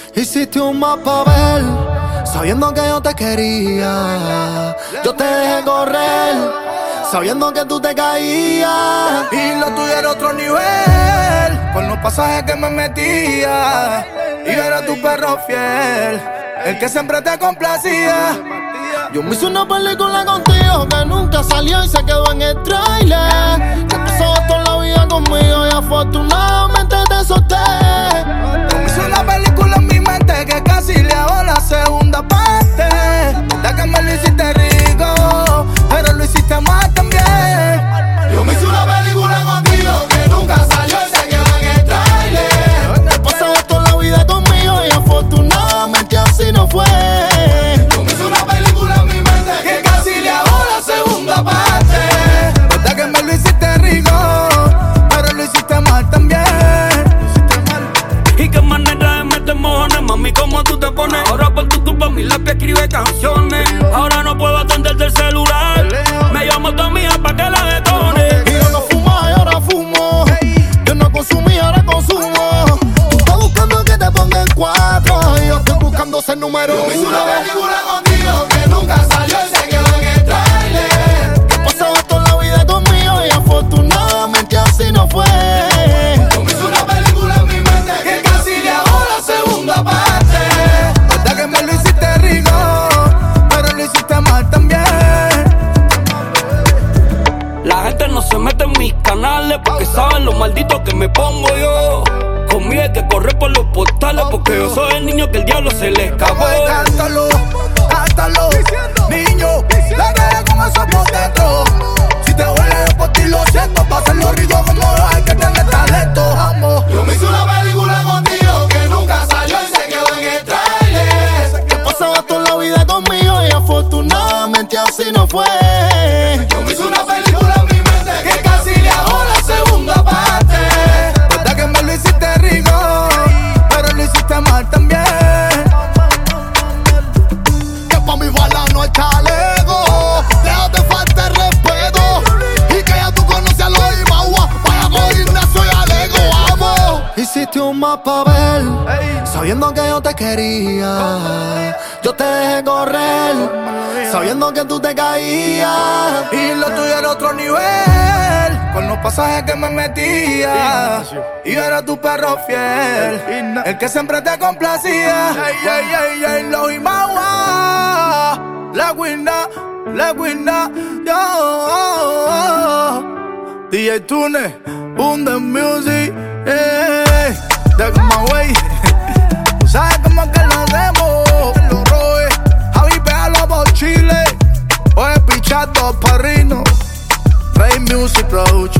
Hiciste un mapa ver, sabiendo que yo te quería. Yo te dejé correr, sabiendo que tú te caías. Y lo tuyo era otro nivel, con los pasajes que me metía. Y era tu perro fiel, el que siempre te complacía. Yo me hice una película contigo que nunca salió y se quedó en el trailer. Que pasó toda la vida conmigo y afortunadamente te solté. Yo me hice una película en mi mente que casi le hago la segunda parte. La que me lo hiciste rico, pero lo hiciste mal también. Yo me hice una película contigo que nunca salió y se quedó en el trailer. Que pasó toda la vida conmigo y afortunadamente así no fue. Yo me hice una película en mi mente que casi le hago la segunda parte. Verdad que me lo hiciste rico, pero lo hiciste mal también. Y qué manera de meter mojones, mami, cómo tú te pones. Ahora por tu culpa mi lápiz escribe canciones. Ahora no puedo atenderte el celular. Me llamo tu amiga pa' que la detone. Y yo no fumaba y ahora fumo. Yo no consumía, ahora consumo. Tú estás buscando que te ponga en 4 y yo estoy buscando ser número 1. Yo me hice una película contigo que nunca salió y se quedó en el trailer. Que pasaba toda la vida conmigo y afortunadamente así no fue. Yo me hice una película en mi mente que casi le hago la segunda parte. Verdad que me lo hiciste rico, pero lo hiciste mal también. La gente no se mete en mis canales porque saben lo maldito que me pongo yo. Conmigo hay que correr por los portales porque yo soy el niño que el diablo se le escapó. Cántalo, cántalo, niño, la guerra con eso por dentro. Si te huele por ti lo siento, pa' hacerlo rico como yo hay que tener talento, amo. Yo me hice una película contigo que nunca salió y se quedó en el trailer. Que pasaba toda la vida conmigo y afortunadamente así no fue. Yo me hice una película en mi mente que casi le hago la segunda parte. Verdad que me lo hiciste rico, pero lo hiciste mal también. Que pa' mi bala no hay talego, déjate falta el respeto. Y que ya tú conoces a los Imagua, vaya con Ignacio y Alego, vamos. Hiciste un mapa ver, sabiendo que yo te quería. Yo te dejé correr, sabiendo que tú te caías. Y lo tuyo era otro nivel, con los pasajes que me metía. Y era tu perro fiel, el que siempre te complacía. Los Imagua, la guinda, yo. DJ Tune, Boom the Music, de my way. Tú sabes cómo es que lo hacemos, lo roe. Javi, pégalo por Chile. Oye, pichando parrino. Ray Music Production.